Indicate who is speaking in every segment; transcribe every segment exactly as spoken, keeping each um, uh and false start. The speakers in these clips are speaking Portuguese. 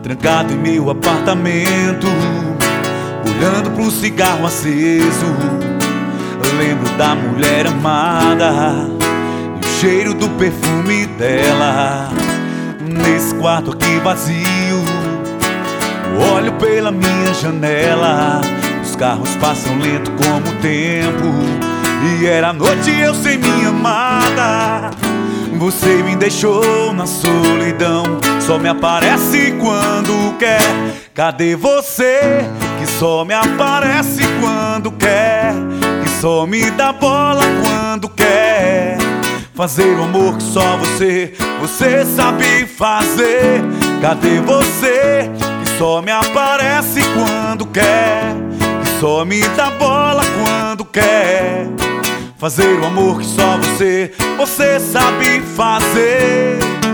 Speaker 1: trancado em meu apartamento, olhando pro cigarro aceso. Lembro da mulher amada e o cheiro do perfume dela. Nesse quarto aqui vazio, olho pela minha janela. Os carros passam lento como o tempo, e era noite e eu sem minha amada. Você me deixou na solidão, só me aparece quando quer. Cadê você que só me aparece quando quer, que só me dá bola quando quer? Fazer o amor que só você, você sabe fazer. Cadê você que só me aparece quando quer, que só me dá bola quando quer? Fazer o amor que só você, você sabe fazer.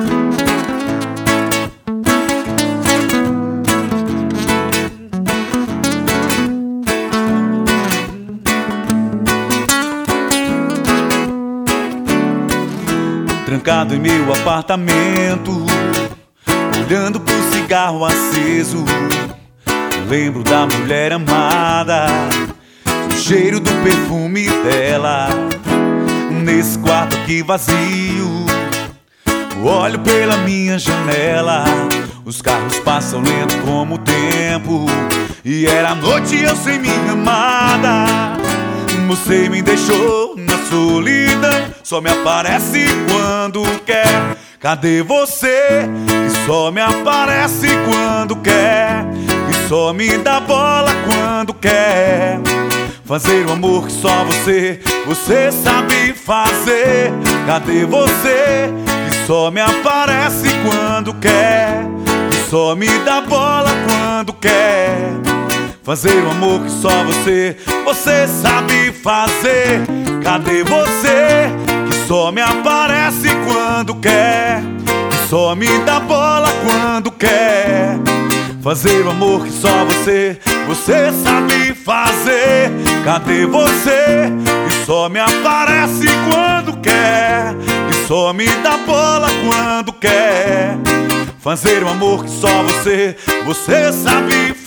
Speaker 1: Trancado em meu apartamento, olhando pro cigarro aceso. Lembro da mulher amada, o cheiro do perfume dela. Nesse quarto aqui vazio, olho pela minha janela. Os carros passam lento como o tempo, e era noite e eu sem minha amada. Você me deixou na solidão, só me aparece quando quer. Cadê você que só me aparece quando quer, que só me dá bola quando quer? Fazer o amor que só você, você sabe fazer. Cadê você que só me aparece quando quer, que só me dá bola quando quer? Fazer o amor que só você, você sabe fazer. Cadê você que só me aparece quando quer, que só me dá bola quando quer? Fazer o amor que só você, você sabe fazer. Cadê você que só me aparece quando quer, que só me dá bola quando quer? Fazer o amor que só você, você sabe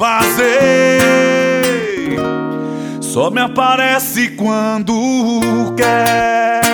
Speaker 1: fazer. Só me aparece quando quer.